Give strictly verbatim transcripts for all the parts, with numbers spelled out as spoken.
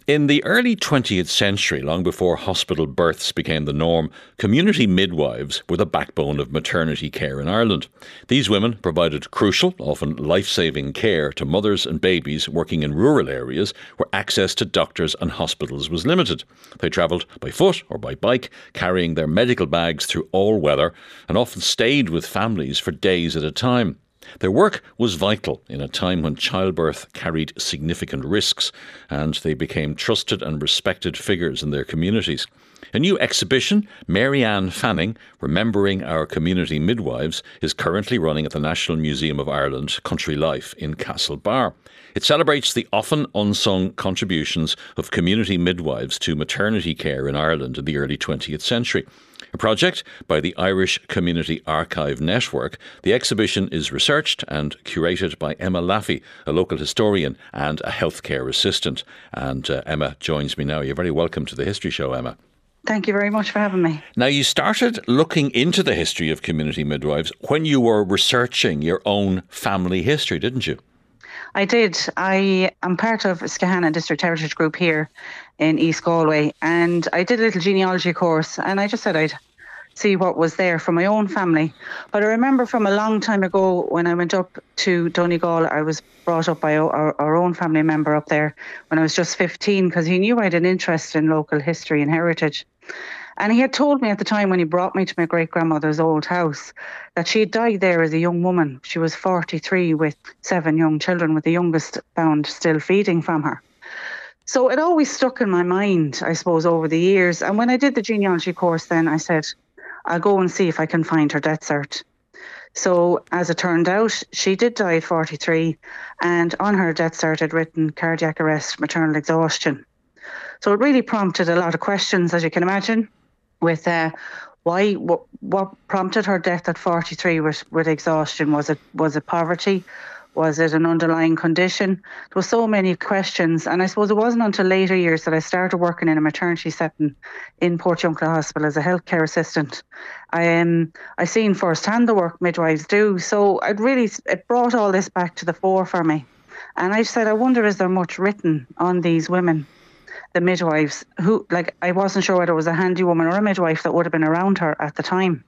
In the early twentieth century, long before hospital births became the norm, community midwives were the backbone of maternity care in Ireland. These women provided crucial, often life-saving care to mothers and babies working in rural areas where access to doctors and hospitals was limited. They travelled by foot or by bike, carrying their medical bags through all weather, and often stayed with families for days at a time. Their work was vital in a time when childbirth carried significant risks, and they became trusted and respected figures in their communities. A new exhibition, Mary Ann Fanning, Remembering Our Community Midwives, is currently running at the National Museum of Ireland, Country Life in Castlebar. It celebrates the often unsung contributions of community midwives to maternity care in Ireland in the early twentieth century. A project by the Irish Community Archive Network, the exhibition is researched and curated by Emma Laffey, a local historian and a healthcare assistant. And uh, Emma joins me now. You're very welcome to the History Show, Emma. Thank you very much for having me. Now, you started looking into the history of community midwives when you were researching your own family history, didn't you? I did. I am part of Skahana District Heritage Group here in East Galway, and I did a little genealogy course, and I just said I'd see what was there for my own family. But I remember from a long time ago when I went up to Donegal, I was brought up by our, our own family member up there when I was just fifteen, because he knew I had an interest in local history and heritage. And he had told me at the time when he brought me to my great-grandmother's old house that she had died there as a young woman. She was forty-three with seven young children, with the youngest found still feeding from her. So it always stuck in my mind, I suppose, over the years. And when I did the genealogy course then, I said, I'll go and see if I can find her death cert. So as it turned out, she did die at forty-three, and on her death cert had written cardiac arrest, maternal exhaustion. So it really prompted a lot of questions, as you can imagine, with uh, why, what, what prompted her death at forty-three with, with exhaustion? Was it was it poverty? Was it an underlying condition? There were so many questions, and I suppose it wasn't until later years that I started working in a maternity setting in Portiuncula Hospital as a healthcare assistant. I um I seen firsthand the work midwives do, so it really it brought all this back to the fore for me, and I said, I wonder, is there much written on these women, the midwives, who, like, I wasn't sure whether it was a handy woman or a midwife that would have been around her at the time.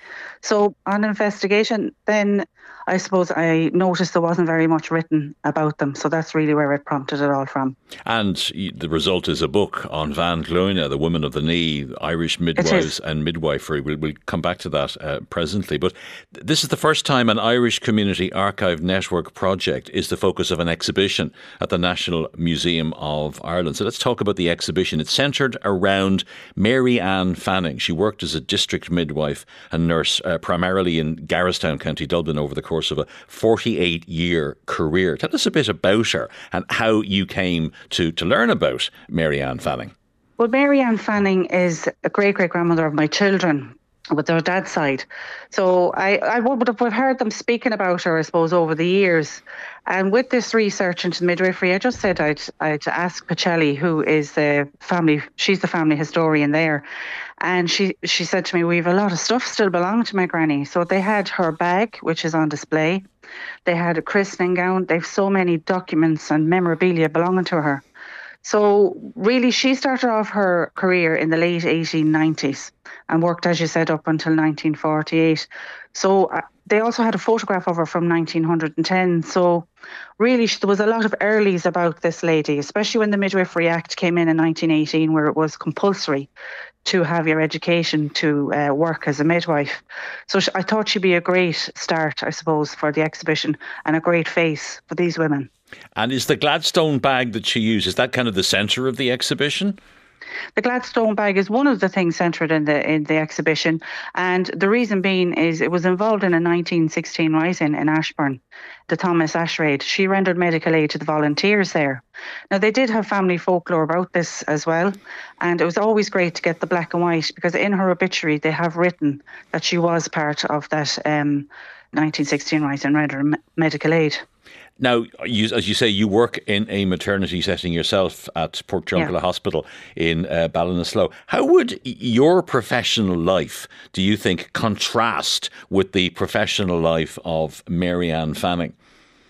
So on investigation, then I suppose I noticed there wasn't very much written about them. So that's really where it prompted it all from. And the result is a book on Van Gloyne, the Women of the Knee, Irish Midwives and Midwifery. We'll, we'll come back to that uh, presently. But this is the first time an Irish Community Archive Network project is the focus of an exhibition at the National Museum of Ireland. So let's talk about the exhibition. It's centred around Mary Ann Fanning. She worked as a district midwife and nurse uh, primarily in Garristown, County Dublin, over the course of a forty-eight year career. Tell us a bit about her and how you came to, to learn about Mary Ann Fanning. Well, Mary Ann Fanning is a great-great-grandmother of my children with their dad's side. So I, I would have heard them speaking about her, I suppose, over the years. And with this research into midwifery, I just said I'd, I'd ask Pacelli, who is the family, she's the family historian there. And she, she said to me, we have a lot of stuff still belonging to my granny. So they had her bag, which is on display. They had a christening gown. They've so many documents and memorabilia belonging to her. So really, she started off her career in the late eighteen nineties and worked, as you said, up until nineteen forty-eight. So uh, they also had a photograph of her from nineteen ten. So really, there was a lot of earlies about this lady, especially when the Midwifery Act came in in nineteen eighteen, where it was compulsory to have your education to uh, work as a midwife. So I thought she'd be a great start, I suppose, for the exhibition and a great face for these women. And is the Gladstone bag that she used, is that kind of the centre of the exhibition? The Gladstone bag is one of the things centred in the in the exhibition, and the reason being is it was involved in a nineteen sixteen rising in Ashbourne, the Thomas Ash raid. She rendered medical aid to the volunteers there. Now, they did have family folklore about this as well, and it was always great to get the black and white, because in her obituary they have written that she was part of that um, nineteen sixteen rising, rendered medical aid. Now, you, as you say, you work in a maternity setting yourself at Portiuncula yeah. Hospital in uh, Ballinasloe. How would your professional life, do you think, contrast with the professional life of Mary Ann Fanning?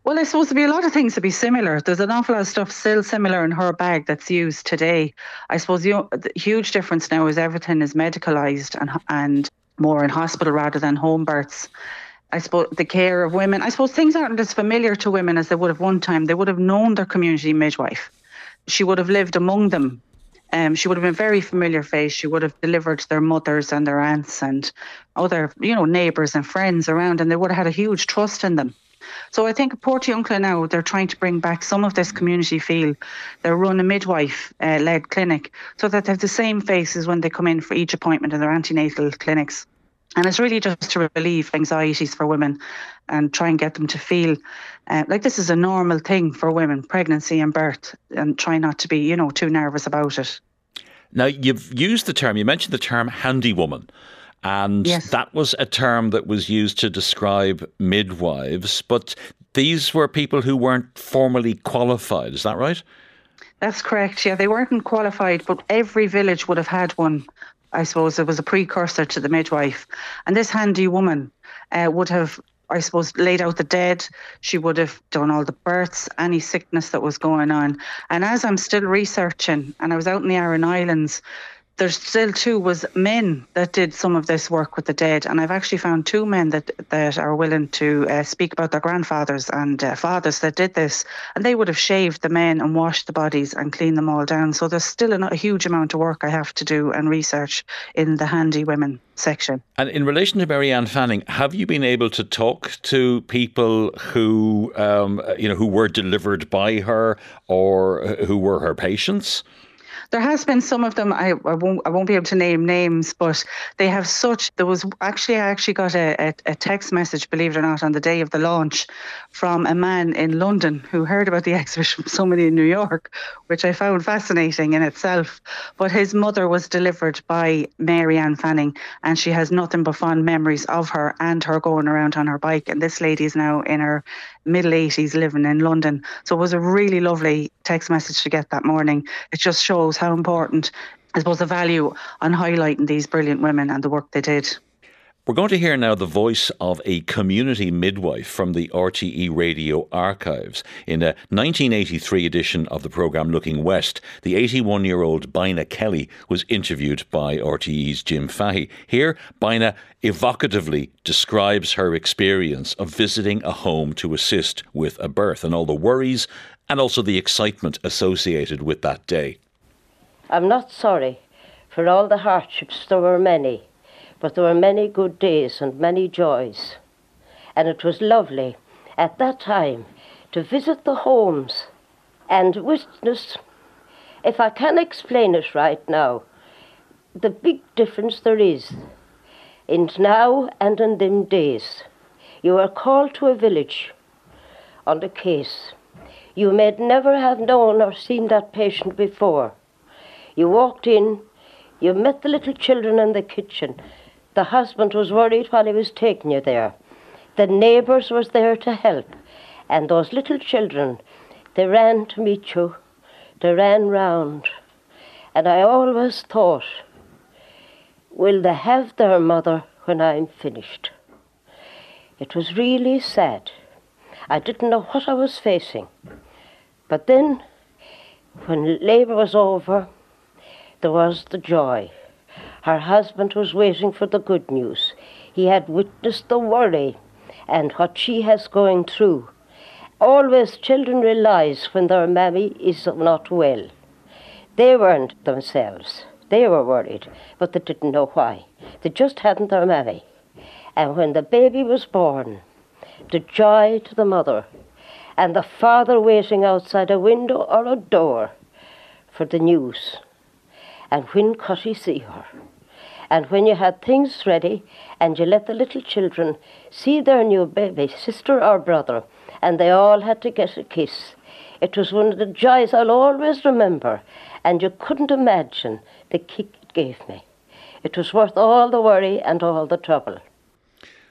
Well, I suppose there'd be a lot of things to be similar. There's an awful lot of stuff still similar in her bag that's used today. I suppose the, the huge difference now is everything is medicalised and and more in hospital rather than home births. I suppose the care of women, I suppose things aren't as familiar to women as they would have one time. They would have known their community midwife. She would have lived among them. Um, she would have been a very familiar face. She would have delivered their mothers and their aunts and other, you know, neighbours and friends around, and they would have had a huge trust in them. So I think at Portiuncula now, they're trying to bring back some of this community feel. They run a midwife-led uh, clinic so that they have the same faces when they come in for each appointment in their antenatal clinics. And it's really just to relieve anxieties for women and try and get them to feel uh, like this is a normal thing for women, pregnancy and birth, and try not to be, you know, too nervous about it. Now, you've used the term, you mentioned the term handy woman. And yes. That was a term that was used to describe midwives, but these were people who weren't formally qualified. Is that right? That's correct. Yeah, they weren't qualified, but every village would have had one. I suppose it was a precursor to the midwife. And this handy woman uh, would have, I suppose, laid out the dead. She would have done all the births, any sickness that was going on. And as I'm still researching, and I was out in the Aran Islands, there's still too was men that did some of this work with the dead, and I've actually found two men that that are willing to uh, speak about their grandfathers and uh, fathers that did this, and they would have shaved the men and washed the bodies and cleaned them all down. So there's still a, a huge amount of work I have to do and research in the handy women section. And in relation to Mary Ann Fanning, have you been able to talk to people who um, you know who were delivered by her or who were her patients? There has been some of them. I, I won't. I won't be able to name names, but they have such. There was actually. I actually got a, a, a text message, believe it or not, on the day of the launch, from a man in London who heard about the exhibition from somebody in New York, which I found fascinating in itself. But his mother was delivered by Mary Ann Fanning, and she has nothing but fond memories of her and her going around on her bike. And this lady is now in her middle eighties, living in London. So it was a really lovely text message to get that morning. It just shows how important, I suppose, the value on highlighting these brilliant women and the work they did. We're going to hear now the voice of a community midwife from the R T E Radio archives. In a nineteen eighty-three edition of the programme Looking West, the eighty-one-year-old Bina Kelly was interviewed by R T E's Jim Fahey. Here, Bina evocatively describes her experience of visiting a home to assist with a birth and all the worries and also the excitement associated with that day. I'm not sorry for all the hardships. There were many. But there were many good days and many joys. And it was lovely at that time to visit the homes and witness, if I can explain it right now, the big difference there is in now and in them days. You are called to a village on a case. You may never have known or seen that patient before. You walked in, you met the little children in the kitchen. The husband was worried while he was taking you there. The neighbours was there to help. And those little children, they ran to meet you. They ran round. And I always thought, will they have their mother when I'm finished? It was really sad. I didn't know what I was facing. But then, when labour was over, there was the joy. Her husband was waiting for the good news. He had witnessed the worry and what she has going through. Always children realise when their mammy is not well. They weren't themselves. They were worried, but they didn't know why. They just hadn't their mammy. And when the baby was born, the joy to the mother and the father waiting outside a window or a door for the news. And when could he see her? And when you had things ready and you let the little children see their new baby, sister or brother, and they all had to get a kiss. It was one of the joys I'll always remember, and you couldn't imagine the kick it gave me. It was worth all the worry and all the trouble.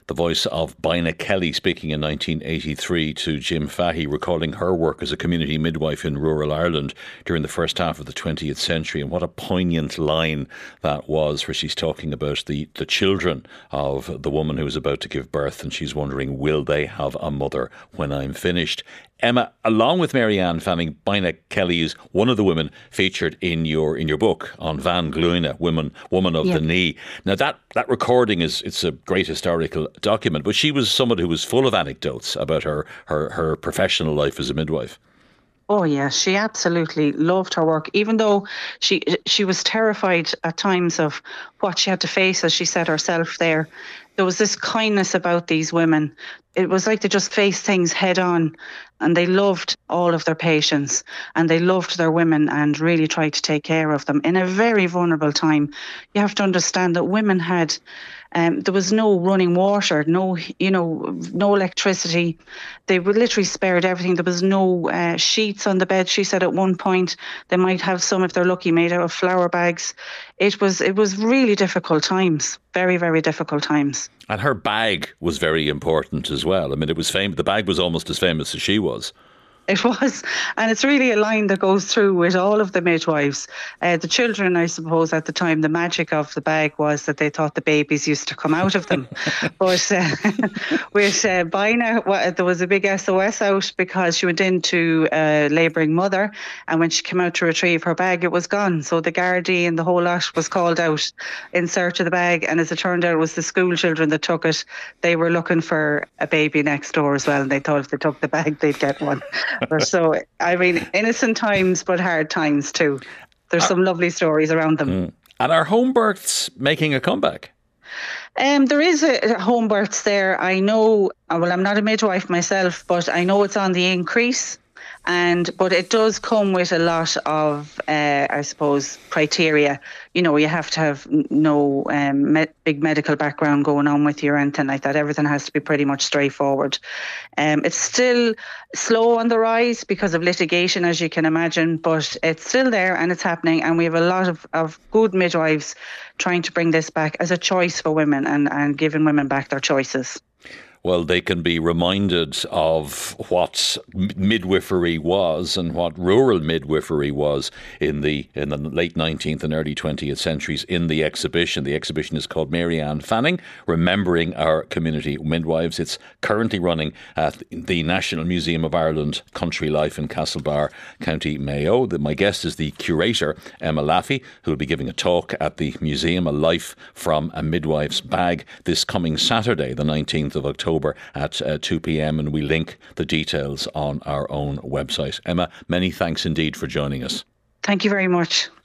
the voice of Bina Kelly speaking in nineteen eighty-three to Jim Fahey, recalling her work as a community midwife in rural Ireland during the first half of the twentieth century. And what a poignant line that was, where she's talking about the, the children of the woman who is about to give birth, and she's wondering, will they have a mother when I'm finished? Emma, along with Marianne Fanning, Bina Kelly is one of the women featured in your in your book on Van Gloine, woman woman of yeah. the knee. Now that, that recording is it's a great historical document, but she was someone who was full of anecdotes about her her, her professional life as a midwife. Oh yeah, she absolutely loved her work, even though she she was terrified at times of what she had to face, as she said herself there. There was this kindness about these women. It was like they just faced things head on, and they loved all of their patients, and they loved their women and really tried to take care of them in a very vulnerable time. You have to understand that women had, um, there was no running water, no, you know, no electricity. They were literally spared everything. There was no uh, sheets on the bed. She said at one point they might have some, if they're lucky, made out of flour bags. It was, it was really difficult times, very, very difficult times. And her bag was very important as well. I mean, it was famous. The bag was almost as famous as she was. It was. And it's really a line that goes through with all of the midwives. Uh, the children, I suppose, at the time, the magic of the bag was that they thought the babies used to come out of them. But uh, with uh, Bina, well, there was a big S O S out because she went into a labouring mother, and when she came out to retrieve her bag, it was gone. So the Gardaí and the whole lot was called out in search of the bag. And as it turned out, it was the school children that took it. They were looking for a baby next door as well, and they thought if they took the bag, they'd get one. So, I mean, innocent times, but hard times too. There's some lovely stories around them. Mm. And are home births making a comeback? Um, there is a, a home births there. I know, well, I'm not a midwife myself, but I know it's on the increase. And but it does come with a lot of, uh, I suppose, criteria. You know, you have to have no um, med- big medical background going on with you or anything like that. Everything has to be pretty much straightforward. Um, it's still slow on the rise because of litigation, as you can imagine, but it's still there and it's happening. And we have a lot of, of good midwives trying to bring this back as a choice for women and, and giving women back their choices. Well, they can be reminded of what midwifery was and what rural midwifery was in the in the late nineteenth and early twentieth centuries in the exhibition. The exhibition is called Marianne Fanning, Remembering Our Community Midwives. It's currently running at the National Museum of Ireland Country Life in Castlebar, County Mayo. My guest is the curator, Emma Laffey, who will be giving a talk at the museum, A Life from a Midwife's Bag, this coming Saturday, the nineteenth of October. At uh, two p.m, and we link the details on our own website. Emma, many thanks indeed for joining us. Thank you very much.